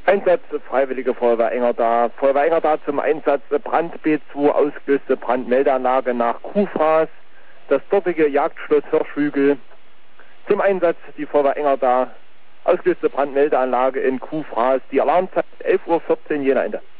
Einsatz Freiwillige Feuerwehr Engerda. Feuerwehr Engerda zum Einsatz Brand B2, ausgelöste Brandmeldeanlage nach Kuhfraß, das dortige Jagdschloss Hirschhügel. Zum Einsatz die Feuerwehr Engerda, ausgelöste Brandmeldeanlage in Kuhfraß. Die Alarmzeit 11:14 Uhr, Jena Ende.